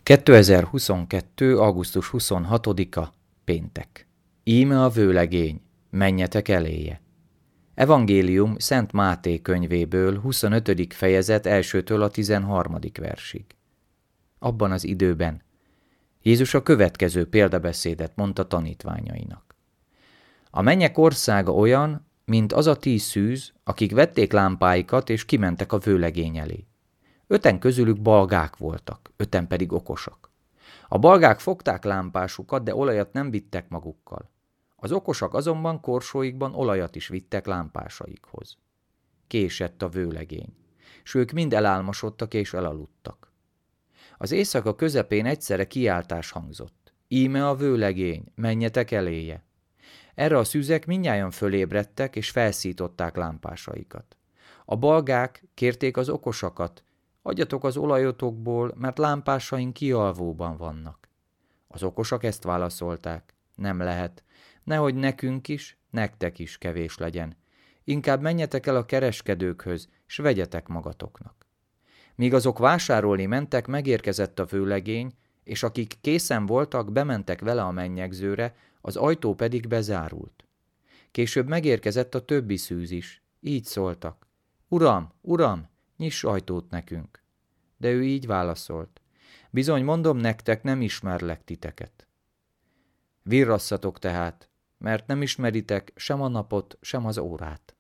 2022. augusztus 26-a, péntek. Íme a vőlegény, menjetek eléje. Evangélium Szent Máté könyvéből, 25. fejezet 1-től a 13. versig. Abban az időben Jézus a következő példabeszédet mondta tanítványainak. A mennyek országa olyan, mint az a 10 szűz, akik vették lámpáikat és kimentek a vőlegény elé. 5 közülük balgák voltak, 5 pedig okosak. A balgák fogták lámpásukat, de olajat nem vittek magukkal. Az okosak azonban korsóikban olajat is vittek lámpásaikhoz. Késett a vőlegény, s ők mind elálmosodtak és elaludtak. Az éjszaka közepén egyszerre kiáltás hangzott. Íme a vőlegény, menjetek eléje. Erre a szűzek mindnyájan fölébredtek és felszították lámpásaikat. A balgák kérték az okosakat, adjatok az olajotokból, mert lámpásaink kialvóban vannak. Az okosak ezt válaszolták, nem lehet, nehogy nekünk is, nektek is kevés legyen. Inkább menjetek el a kereskedőkhöz, s vegyetek magatoknak. Míg azok vásárolni mentek, megérkezett a vőlegény, és akik készen voltak, bementek vele a mennyegzőre, az ajtó pedig bezárult. Később megérkezett a többi szűz is, így szóltak. Uram, uram, nyiss ajtót nekünk. De ő így válaszolt. Bizony mondom nektek, nem ismerlek titeket. Virrasszatok tehát, mert nem ismeritek sem a napot, sem az órát.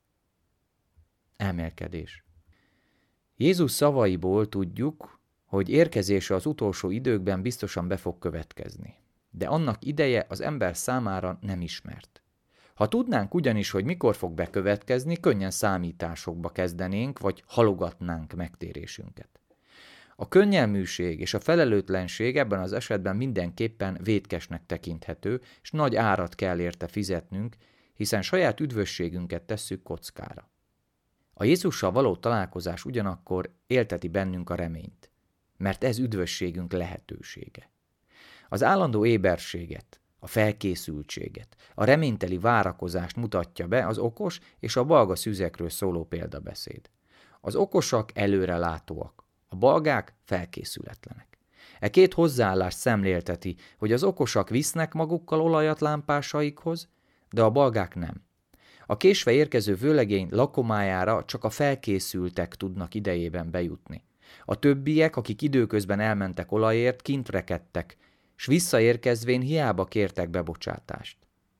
Elmélkedés. Jézus szavaiból tudjuk, hogy érkezése az utolsó időkben biztosan be fog következni. De annak ideje az ember számára nem ismert. Ha tudnánk ugyanis, hogy mikor fog bekövetkezni, könnyen számításokba kezdenénk, vagy halogatnánk megtérésünket. A könnyelműség és a felelőtlenség ebben az esetben mindenképpen vétkesnek tekinthető, és nagy árat kell érte fizetnünk, hiszen saját üdvösségünket tesszük kockára. A Jézussal való találkozás ugyanakkor élteti bennünk a reményt, mert ez üdvösségünk lehetősége. Az állandó éberséget, a felkészültséget, a reményteli várakozást mutatja be az okos és a balga szüzekről szóló példabeszéd. Az okosak előrelátóak, a balgák felkészületlenek. E két hozzáállást szemlélteti, hogy az okosak visznek magukkal olajat lámpásaikhoz, de a balgák nem. A késve érkező vőlegény lakomájára csak a felkészültek tudnak idejében bejutni. A többiek, akik időközben elmentek olajért, kint rekedtek, s visszaérkezvén hiába kértek bebocsátást.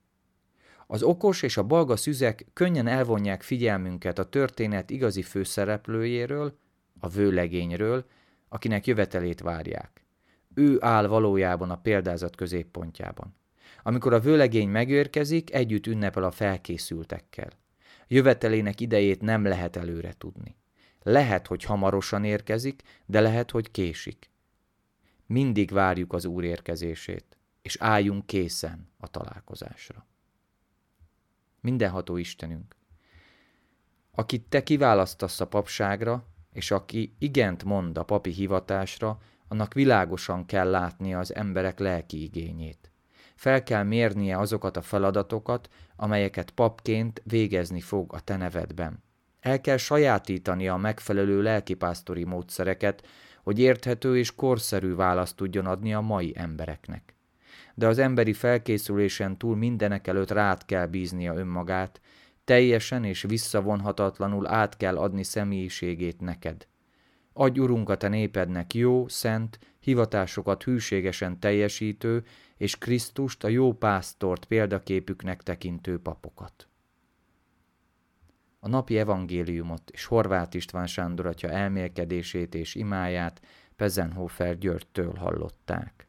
Az okos és a balga szüzek könnyen elvonják figyelmünket a történet igazi főszereplőjéről, a vőlegényről, akinek jövetelét várják. Ő áll valójában a példázat középpontjában. Amikor a vőlegény megérkezik, együtt ünnepel a felkészültekkel. Jövetelének idejét nem lehet előre tudni. Lehet, hogy hamarosan érkezik, de lehet, hogy késik. Mindig várjuk az Úr érkezését, és álljunk készen a találkozásra. Mindenható Istenünk, akit Te kiválasztasz a papságra, és aki igent mond a papi hivatásra, annak világosan kell látnia az emberek lelki igényét. Fel kell mérnie azokat a feladatokat, amelyeket papként végezni fog a Te nevedben. El kell sajátítania a megfelelő lelkipásztori módszereket, hogy érthető és korszerű választ tudjon adni a mai embereknek. De az emberi felkészülésen túl mindenekelőtt rád kell bíznia önmagát, teljesen és visszavonhatatlanul át kell adni személyiségét neked. Adj, Urunk, a Te népednek jó, szent, hivatásokat hűségesen teljesítő, és Krisztust, a jó pásztort példaképüknek tekintő papokat. A napi evangéliumot és Horváth István Sándor atya elmélkedését és imáját Pezenhofer Györgytől hallották.